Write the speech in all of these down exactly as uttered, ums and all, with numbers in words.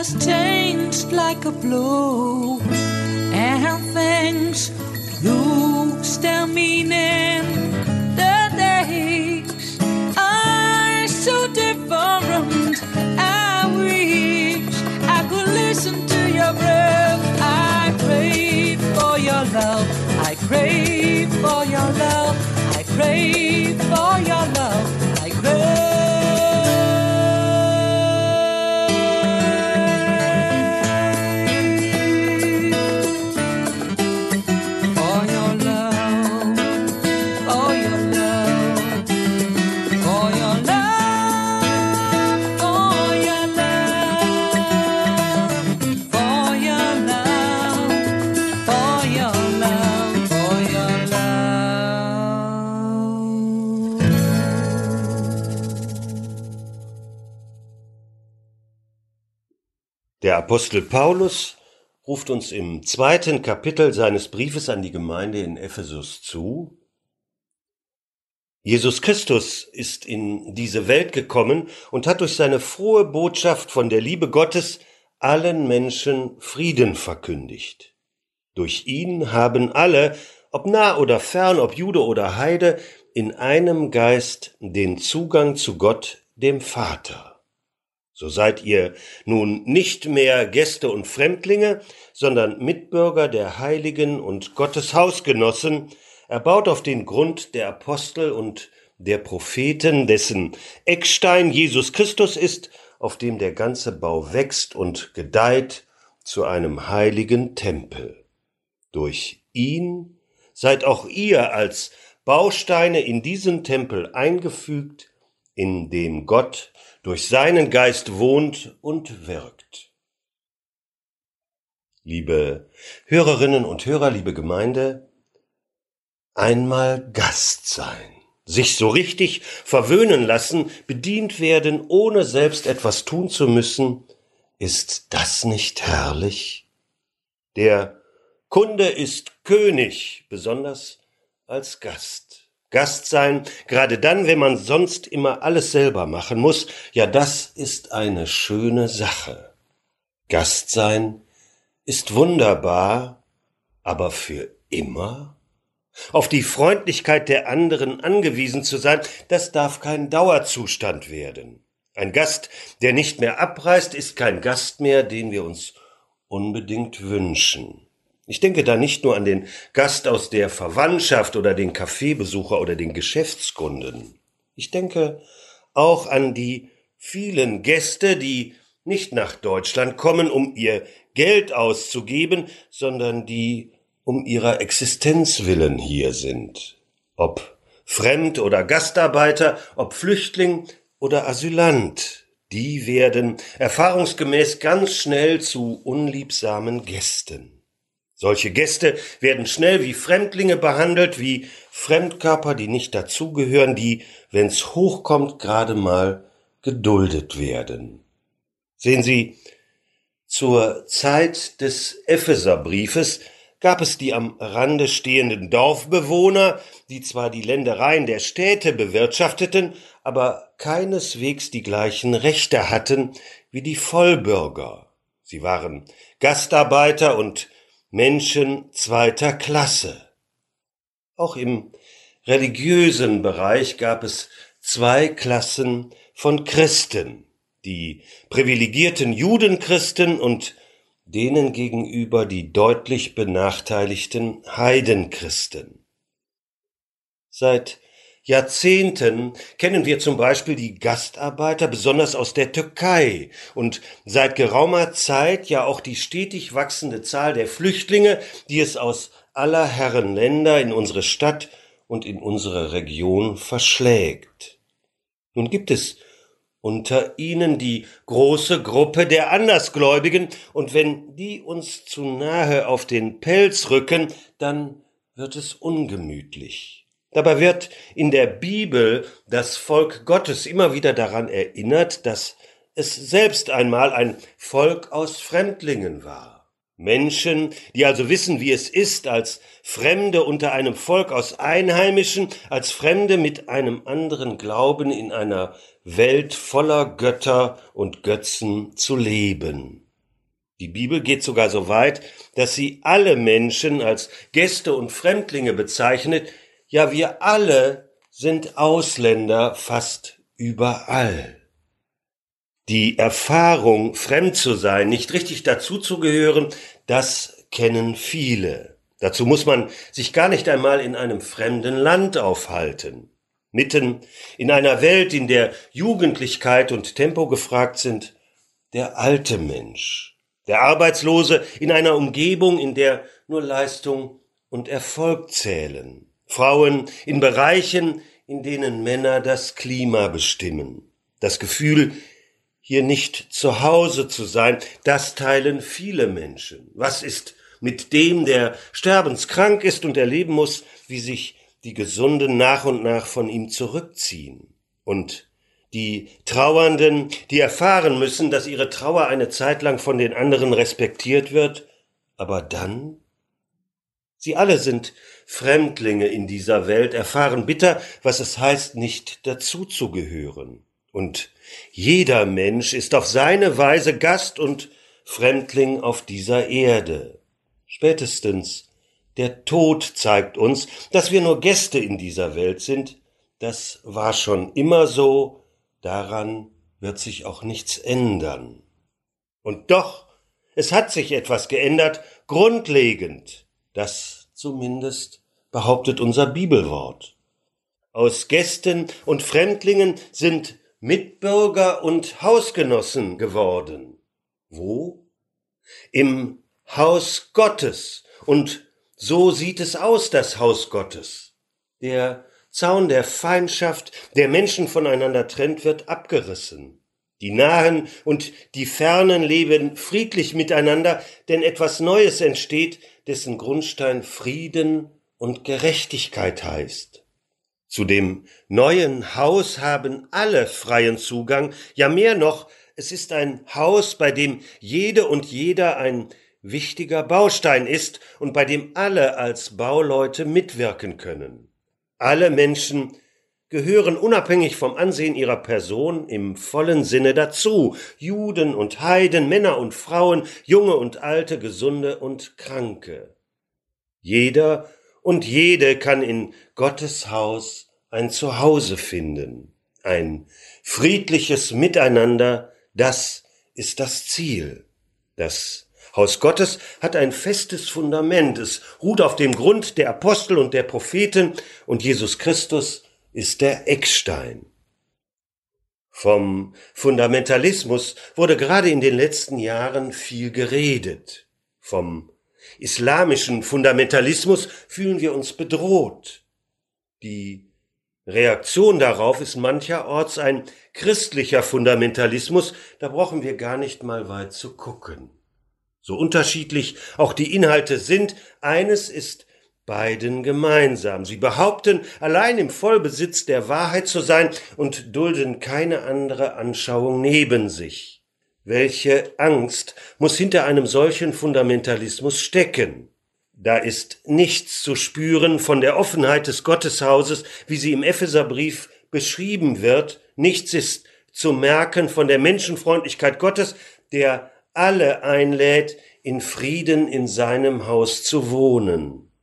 has changed like a blow, and things lose their meaning. The days are so different. I wish I could listen to your breath. I crave for your love. I crave for your love. I crave for your love. I crave. Der Apostel Paulus ruft uns im zweiten Kapitel seines Briefes an die Gemeinde in Ephesus zu: Jesus Christus ist in diese Welt gekommen und hat durch seine frohe Botschaft von der Liebe Gottes allen Menschen Frieden verkündigt. Durch ihn haben alle, ob nah oder fern, ob Jude oder Heide, in einem Geist den Zugang zu Gott, dem Vater. So seid ihr nun nicht mehr Gäste und Fremdlinge, sondern Mitbürger der Heiligen und Gottes Hausgenossen, erbaut auf den Grund der Apostel und der Propheten, dessen Eckstein Jesus Christus ist, auf dem der ganze Bau wächst und gedeiht zu einem heiligen Tempel. Durch ihn seid auch ihr als Bausteine in diesen Tempel eingefügt, in dem Gott durch seinen Geist wohnt und wirkt. Liebe Hörerinnen und Hörer, liebe Gemeinde, einmal Gast sein, sich so richtig verwöhnen lassen, bedient werden, ohne selbst etwas tun zu müssen, ist das nicht herrlich? Der Kunde ist König, besonders als Gast. Gast sein, gerade dann, wenn man sonst immer alles selber machen muss, ja, das ist eine schöne Sache. Gast sein ist wunderbar, aber für immer? Auf die Freundlichkeit der anderen angewiesen zu sein, das darf kein Dauerzustand werden. Ein Gast, der nicht mehr abreist, ist kein Gast mehr, den wir uns unbedingt wünschen. Ich denke da nicht nur an den Gast aus der Verwandtschaft oder den Kaffeebesucher oder den Geschäftskunden. Ich denke auch an die vielen Gäste, die nicht nach Deutschland kommen, um ihr Geld auszugeben, sondern die um ihrer Existenz willen hier sind. Ob Fremd- oder Gastarbeiter, ob Flüchtling oder Asylant, die werden erfahrungsgemäß ganz schnell zu unliebsamen Gästen. Solche Gäste werden schnell wie Fremdlinge behandelt, wie Fremdkörper, die nicht dazugehören, die, wenn's hochkommt, gerade mal geduldet werden. Sehen Sie, zur Zeit des Epheserbriefes gab es die am Rande stehenden Dorfbewohner, die zwar die Ländereien der Städte bewirtschafteten, aber keineswegs die gleichen Rechte hatten wie die Vollbürger. Sie waren Gastarbeiter und Menschen zweiter Klasse. Auch im religiösen Bereich gab es zwei Klassen von Christen, die privilegierten Judenchristen und denen gegenüber die deutlich benachteiligten Heidenchristen. Seit Jahrzehnten kennen wir zum Beispiel die Gastarbeiter, besonders aus der Türkei, und seit geraumer Zeit ja auch die stetig wachsende Zahl der Flüchtlinge, die es aus aller Herren Länder in unsere Stadt und in unsere Region verschlägt. Nun gibt es unter ihnen die große Gruppe der Andersgläubigen, und wenn die uns zu nahe auf den Pelz rücken, dann wird es ungemütlich. Dabei wird in der Bibel das Volk Gottes immer wieder daran erinnert, dass es selbst einmal ein Volk aus Fremdlingen war. Menschen, die also wissen, wie es ist, als Fremde unter einem Volk aus Einheimischen, als Fremde mit einem anderen Glauben in einer Welt voller Götter und Götzen zu leben. Die Bibel geht sogar so weit, dass sie alle Menschen als Gäste und Fremdlinge bezeichnet. Ja, wir alle sind Ausländer fast überall. Die Erfahrung, fremd zu sein, nicht richtig dazuzugehören, das kennen viele. Dazu muss man sich gar nicht einmal in einem fremden Land aufhalten. Mitten in einer Welt, in der Jugendlichkeit und Tempo gefragt sind, der alte Mensch, der Arbeitslose in einer Umgebung, in der nur Leistung und Erfolg zählen. Frauen in Bereichen, in denen Männer das Klima bestimmen. Das Gefühl, hier nicht zu Hause zu sein, das teilen viele Menschen. Was ist mit dem, der sterbenskrank ist und erleben muss, wie sich die Gesunden nach und nach von ihm zurückziehen? Und die Trauernden, die erfahren müssen, dass ihre Trauer eine Zeit lang von den anderen respektiert wird, aber dann? Sie alle sind Fremdlinge in dieser Welt, erfahren bitter, was es heißt, nicht dazuzugehören. Und jeder Mensch ist auf seine Weise Gast und Fremdling auf dieser Erde. Spätestens der Tod zeigt uns, dass wir nur Gäste in dieser Welt sind. Das war schon immer so, daran wird sich auch nichts ändern. Und doch, es hat sich etwas geändert, grundlegend. Das zumindest behauptet unser Bibelwort. Aus Gästen und Fremdlingen sind Mitbürger und Hausgenossen geworden. Wo? Im Haus Gottes. Und so sieht es aus, das Haus Gottes. Der Zaun der Feindschaft, der Menschen voneinander trennt, wird abgerissen. Die Nahen und die Fernen leben friedlich miteinander, denn etwas Neues entsteht, dessen Grundstein Frieden und Gerechtigkeit heißt. Zu dem neuen Haus haben alle freien Zugang, ja mehr noch, es ist ein Haus, bei dem jede und jeder ein wichtiger Baustein ist und bei dem alle als Bauleute mitwirken können. Alle Menschen gehören unabhängig vom Ansehen ihrer Person im vollen Sinne dazu, Juden und Heiden, Männer und Frauen, Junge und Alte, Gesunde und Kranke. Jeder und jede kann in Gottes Haus ein Zuhause finden, ein friedliches Miteinander, das ist das Ziel. Das Haus Gottes hat ein festes Fundament, es ruht auf dem Grund der Apostel und der Propheten und Jesus Christus ist der Eckstein. Vom Fundamentalismus wurde gerade in den letzten Jahren viel geredet. Vom islamischen Fundamentalismus fühlen wir uns bedroht. Die Reaktion darauf ist mancherorts ein christlicher Fundamentalismus, da brauchen wir gar nicht mal weit zu gucken. So unterschiedlich auch die Inhalte sind, eines ist beiden gemeinsam. Sie behaupten, allein im Vollbesitz der Wahrheit zu sein und dulden keine andere Anschauung neben sich. Welche Angst muss hinter einem solchen Fundamentalismus stecken? Da ist nichts zu spüren von der Offenheit des Gotteshauses, wie sie im Epheserbrief beschrieben wird. Nichts ist zu merken von der Menschenfreundlichkeit Gottes, der alle einlädt, in Frieden in seinem Haus zu wohnen.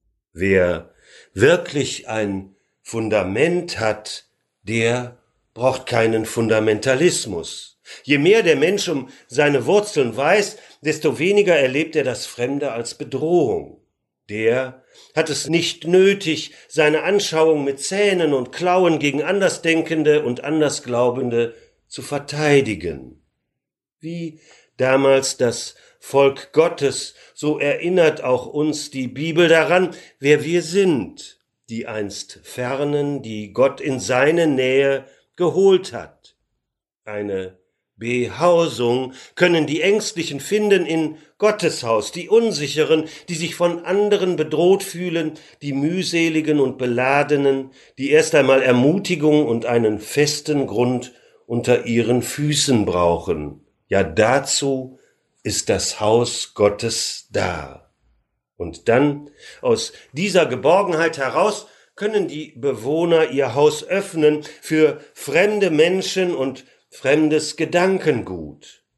Wer wirklich ein Fundament hat, der braucht keinen Fundamentalismus. Je mehr der Mensch um seine Wurzeln weiß, desto weniger erlebt er das Fremde als Bedrohung. Der hat es nicht nötig, seine Anschauung mit Zähnen und Klauen gegen Andersdenkende und Andersglaubende zu verteidigen. Wie damals das Volk Gottes, so erinnert auch uns die Bibel daran, wer wir sind, die einst Fernen, die Gott in seine Nähe geholt hat. Eine Behausung können die Ängstlichen finden in Gottes Haus, die Unsicheren, die sich von anderen bedroht fühlen, die Mühseligen und Beladenen, die erst einmal Ermutigung und einen festen Grund unter ihren Füßen brauchen. Ja, dazu ist das Haus Gottes da. Und dann, aus dieser Geborgenheit heraus, können die Bewohner ihr Haus öffnen für fremde Menschen und fremdes Gedankengut.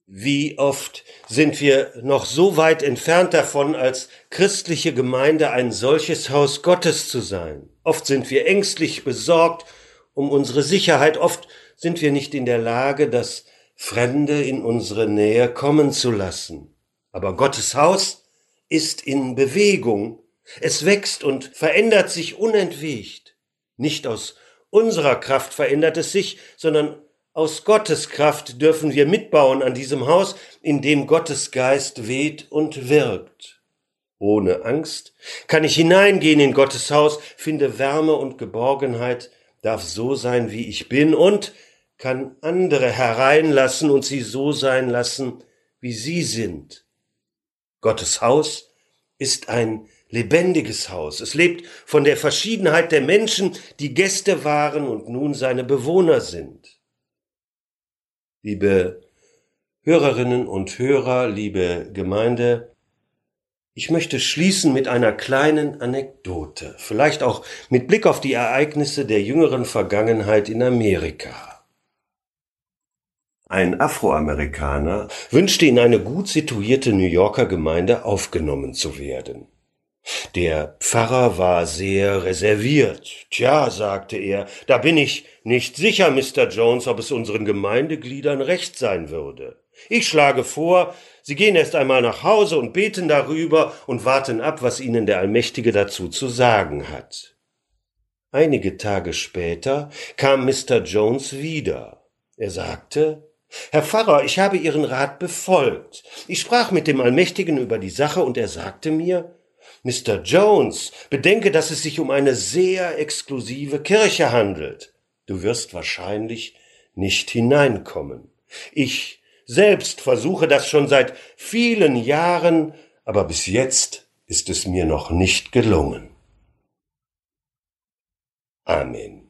Wie oft sind wir noch so weit entfernt davon, als christliche Gemeinde ein solches Haus Gottes zu sein. Oft sind wir ängstlich besorgt um unsere Sicherheit. Oft sind wir nicht in der Lage, das Fremde in unsere Nähe kommen zu lassen. Aber Gottes Haus ist in Bewegung. Es wächst und verändert sich unentwegt. Nicht aus unserer Kraft verändert es sich, sondern aus Gottes Kraft dürfen wir mitbauen an diesem Haus, in dem Gottes Geist weht und wirkt. Ohne Angst kann ich hineingehen in Gottes Haus, finde Wärme und Geborgenheit, darf so sein, wie ich bin und kann andere hereinlassen und sie so sein lassen, wie sie sind. Gottes Haus ist ein lebendiges Haus. Es lebt von der Verschiedenheit der Menschen, die Gäste waren und nun seine Bewohner sind. Liebe Hörerinnen und Hörer, liebe Gemeinde, ich möchte schließen mit einer kleinen Anekdote, vielleicht auch mit Blick auf die Ereignisse der jüngeren Vergangenheit in Amerika. Ein Afroamerikaner wünschte in eine gut situierte New Yorker Gemeinde aufgenommen zu werden. Der Pfarrer war sehr reserviert. Tja, sagte er, da bin ich nicht sicher, Mister Jones, ob es unseren Gemeindegliedern recht sein würde. Ich schlage vor, Sie gehen erst einmal nach Hause und beten darüber und warten ab, was Ihnen der Allmächtige dazu zu sagen hat. Einige Tage später kam Mister Jones wieder. Er sagte, Herr Pfarrer, ich habe Ihren Rat befolgt. Ich sprach mit dem Allmächtigen über die Sache und er sagte mir, Mister Jones, bedenke, dass es sich um eine sehr exklusive Kirche handelt. Du wirst wahrscheinlich nicht hineinkommen. Ich selbst versuche das schon seit vielen Jahren, aber bis jetzt ist es mir noch nicht gelungen. Amen.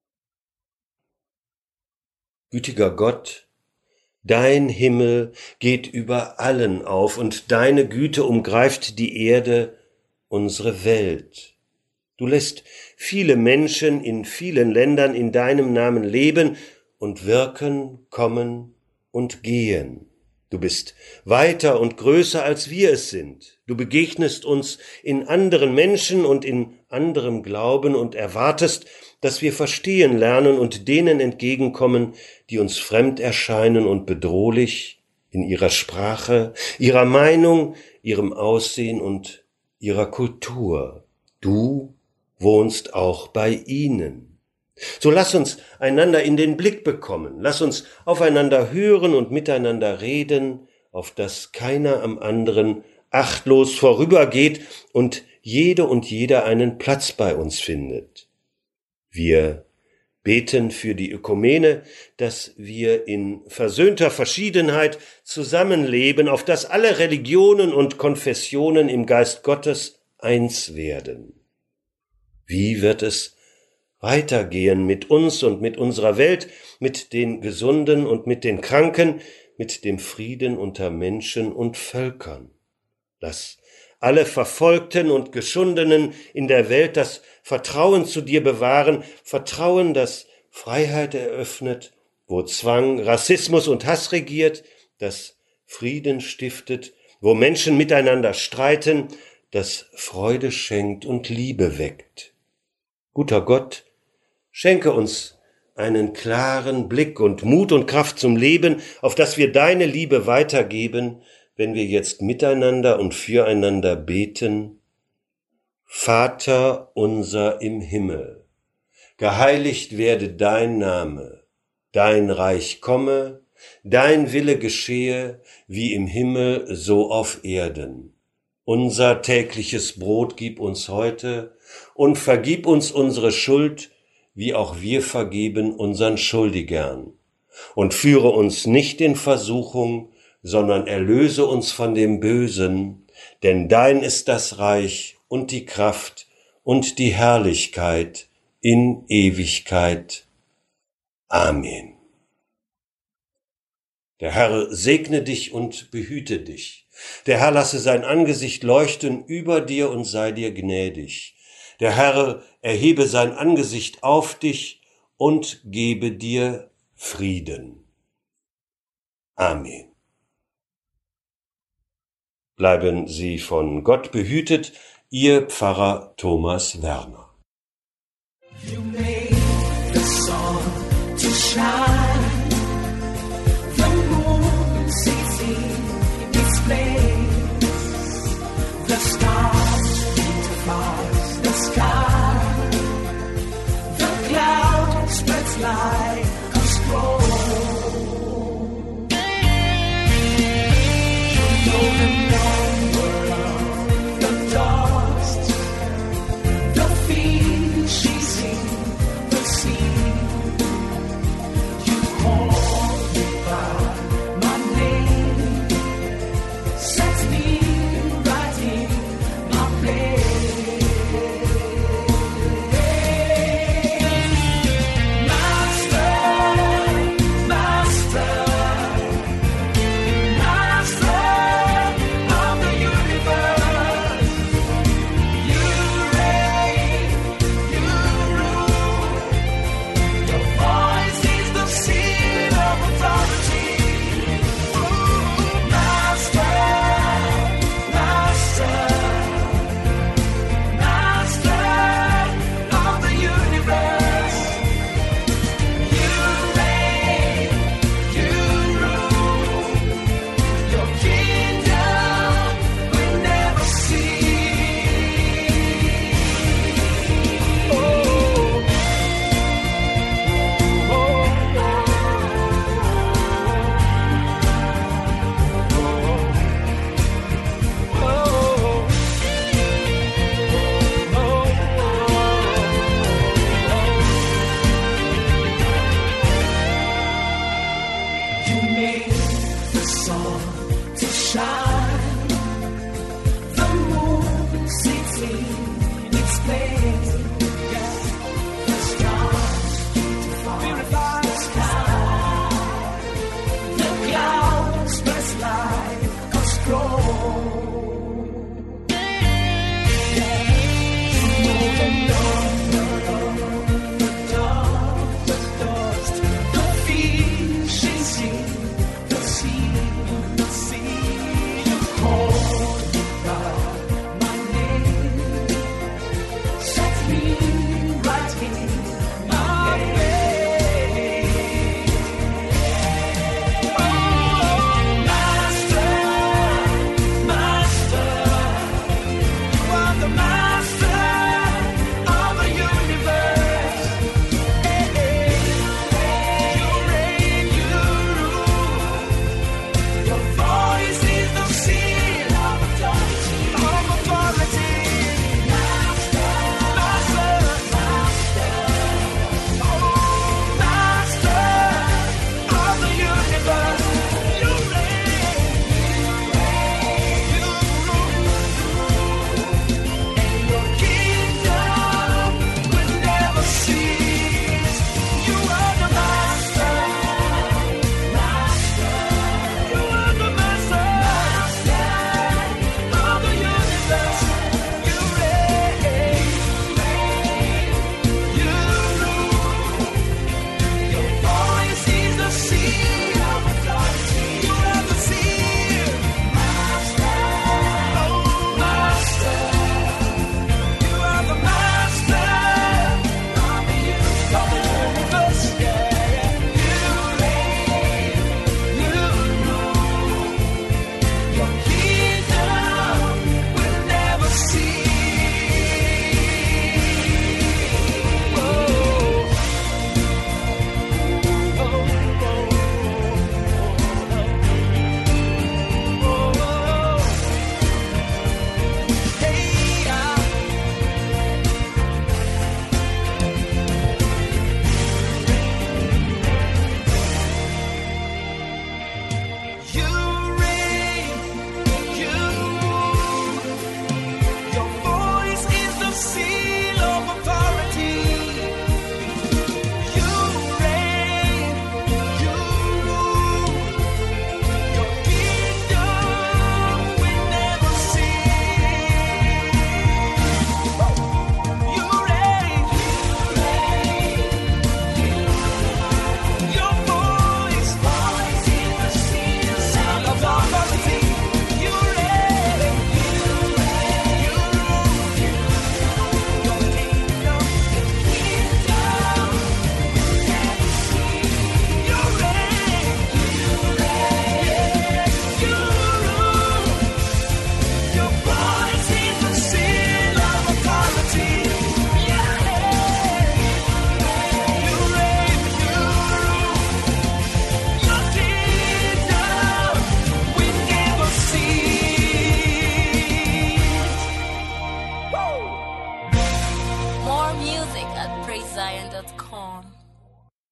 Gütiger Gott, dein Himmel geht über allen auf und deine Güte umgreift die Erde, unsere Welt. Du lässt viele Menschen in vielen Ländern in deinem Namen leben und wirken, kommen und gehen. Du bist weiter und größer, als wir es sind. Du begegnest uns in anderen Menschen und in anderem Glauben und erwartest, dass wir verstehen lernen und denen entgegenkommen, die uns fremd erscheinen und bedrohlich in ihrer Sprache, ihrer Meinung, ihrem Aussehen und ihrer Kultur. Du wohnst auch bei ihnen. So lass uns einander in den Blick bekommen, lass uns aufeinander hören und miteinander reden, auf dass keiner am anderen achtlos vorübergeht und jede und jeder einen Platz bei uns findet. Wir beten für die Ökumene, dass wir in versöhnter Verschiedenheit zusammenleben, auf dass alle Religionen und Konfessionen im Geist Gottes eins werden. Wie wird es weitergehen mit uns und mit unserer Welt, mit den Gesunden und mit den Kranken, mit dem Frieden unter Menschen und Völkern? Lass alle Verfolgten und Geschundenen in der Welt das Vertrauen zu dir bewahren, Vertrauen, das Freiheit eröffnet, wo Zwang, Rassismus und Hass regiert, das Frieden stiftet, wo Menschen miteinander streiten, das Freude schenkt und Liebe weckt. Guter Gott, schenke uns einen klaren Blick und Mut und Kraft zum Leben, auf dass wir deine Liebe weitergeben, wenn wir jetzt miteinander und füreinander beten. Vater unser im Himmel, geheiligt werde dein Name, dein Reich komme, dein Wille geschehe, wie im Himmel, so auf Erden. Unser tägliches Brot gib uns heute und vergib uns unsere Schuld, wie auch wir vergeben unseren Schuldigern. Und führe uns nicht in Versuchung, sondern erlöse uns von dem Bösen, denn dein ist das Reich und die Kraft und die Herrlichkeit in Ewigkeit. Amen. Der Herr segne dich und behüte dich. Der Herr lasse sein Angesicht leuchten über dir und sei dir gnädig. Der Herr erhebe sein Angesicht auf dich und gebe dir Frieden. Amen. Bleiben Sie von Gott behütet, Ihr Pfarrer Thomas Werner. You made the sun to shine, the moon sits in its place, the stars beautifies the sky, the cloud spreads like a scroll. You know the number of the dust, the fishes in the sea. You call me by my name, sets me right in my place. Shine, the moon sits in its place.